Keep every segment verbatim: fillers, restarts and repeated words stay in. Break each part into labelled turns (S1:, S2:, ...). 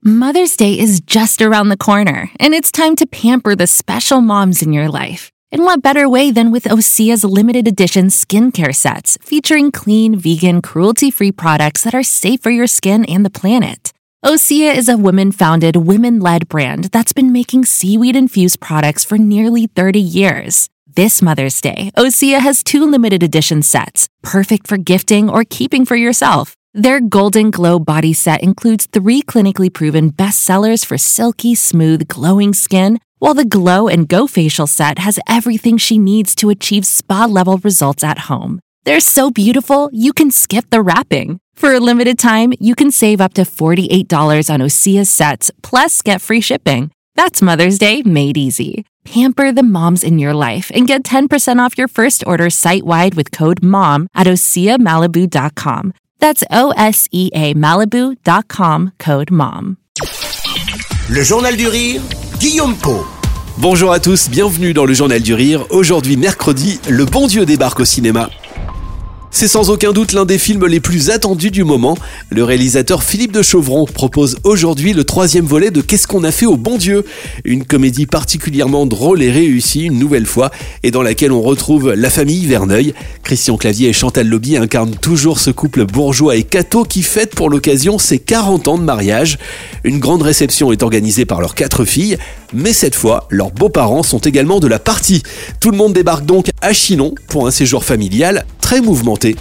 S1: Mother's Day is just around the corner, and it's time to pamper the special moms in your life. And what better way than with Osea's limited edition skincare sets featuring clean, vegan, cruelty-free products that are safe for your skin and the planet. Osea is a women-founded, women-led brand that's been making seaweed-infused products for nearly thirty years. This Mother's Day, Osea has two limited edition sets, perfect for gifting or keeping for yourself. Their Golden Glow body set includes three clinically proven bestsellers for silky, smooth, glowing skin, while the Glow and Go facial set has everything she needs to achieve spa-level results at home. They're so beautiful, you can skip the wrapping. For a limited time, you can save up to forty-eight dollars on Osea's sets, plus get free shipping. That's Mother's Day made easy. Pamper the moms in your life and get ten percent off your first order site-wide with code MOM at osea malibu dot com. That's O S E A Malibu dot com, code MOM.
S2: Le Journal du Rire, Guillaume Pau.
S3: Bonjour à tous, bienvenue dans le Journal du Rire. Aujourd'hui, mercredi, Le Bon Dieu débarque au cinéma. C'est sans aucun doute l'un des films les plus attendus du moment. Le réalisateur Philippe de Chauvron propose aujourd'hui le troisième volet de Qu'est-ce qu'on a fait au bon Dieu ? Une comédie particulièrement drôle et réussie une nouvelle fois et dans laquelle on retrouve la famille Verneuil. Christian Clavier et Chantal Lobby incarnent toujours ce couple bourgeois et catho qui fête pour l'occasion ses quarante ans de mariage. Une grande réception est organisée par leurs quatre filles, mais cette fois, leurs beaux-parents sont également de la partie. Tout le monde débarque donc à Chinon pour un séjour familial très mouvementé.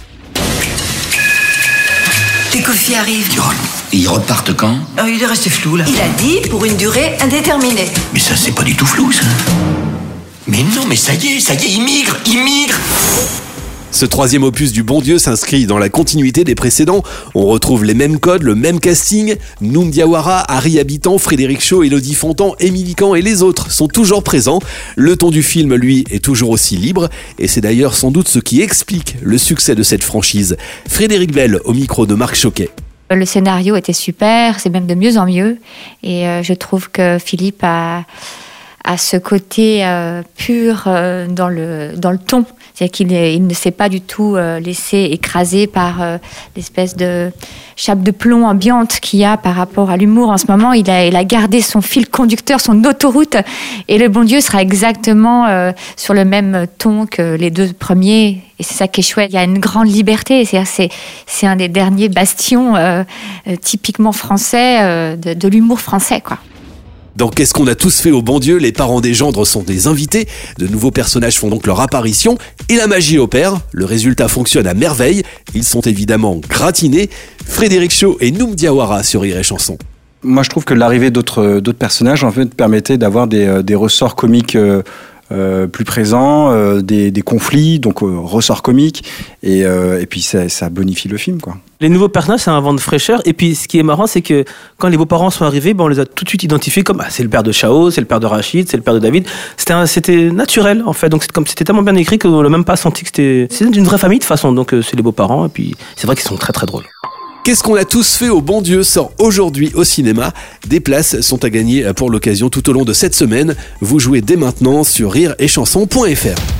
S4: Les Kofi arrivent.
S5: Et ils repartent quand ?
S4: Oh, il est resté flou là. Il a dit pour une durée indéterminée.
S5: Mais ça, c'est pas du tout flou, ça. Mais non, mais ça y est, ça y est, ils migrent, ils migrent.
S3: Ce troisième opus du Bon Dieu s'inscrit dans la continuité des précédents. On retrouve les mêmes codes, le même casting. Noum Diawara, Harry Habitant, Frédéric Shaw, Élodie Fontan, Émilie Kahn et les autres sont toujours présents. Le ton du film, lui, est toujours aussi libre. Et c'est d'ailleurs sans doute ce qui explique le succès de cette franchise. Frédéric Bell au micro de Marc Choquet.
S6: Le scénario était super, c'est même de mieux en mieux. Et euh, je trouve que Philippe a... à ce côté euh, pur euh, dans le dans le ton, c'est-à-dire qu'il est, il ne s'est pas du tout euh, laissé écraser par euh, l'espèce de chape de plomb ambiante qu'il y a par rapport à l'humour en ce moment. Il a il a gardé son fil conducteur, son autoroute, et Le Bon Dieu sera exactement euh, sur le même ton que les deux premiers. Et c'est ça qui est chouette. Il y a une grande liberté. C'est c'est c'est un des derniers bastions euh, euh, typiquement français euh, de, de l'humour français, quoi.
S3: Dans Qu'est-ce qu'on a tous fait au bon Dieu, les parents des gendres sont des invités. De nouveaux personnages font donc leur apparition et la magie opère. Le résultat fonctionne à merveille. Ils sont évidemment gratinés. Frédéric Shaw et Noum Diawara sur Rire et Chanson.
S7: Moi, je trouve que l'arrivée d'autres, d'autres personnages en fait permettait d'avoir des, des ressorts comiques euh, euh, plus présents, euh, des, des conflits, donc euh, ressorts comiques, et, euh, et puis ça, ça bonifie le film, quoi.
S8: Les nouveaux personnages, c'est un vent de fraîcheur. Et puis, ce qui est marrant, c'est que quand les beaux-parents sont arrivés, ben, on les a tout de suite identifiés comme ah, c'est le père de Chao, c'est le père de Rachid, c'est le père de David. C'était, un, c'était naturel, en fait. Donc, c'est comme, c'était tellement bien écrit qu'on n'a même pas senti que c'était. C'est une vraie famille, de toute façon. Donc, euh, c'est les beaux-parents. Et puis, c'est vrai qu'ils sont très, très drôles.
S3: Qu'est-ce qu'on a tous fait au bon Dieu sort aujourd'hui au cinéma. Des places sont à gagner pour l'occasion tout au long de cette semaine. Vous jouez dès maintenant sur rire et chanson point f r.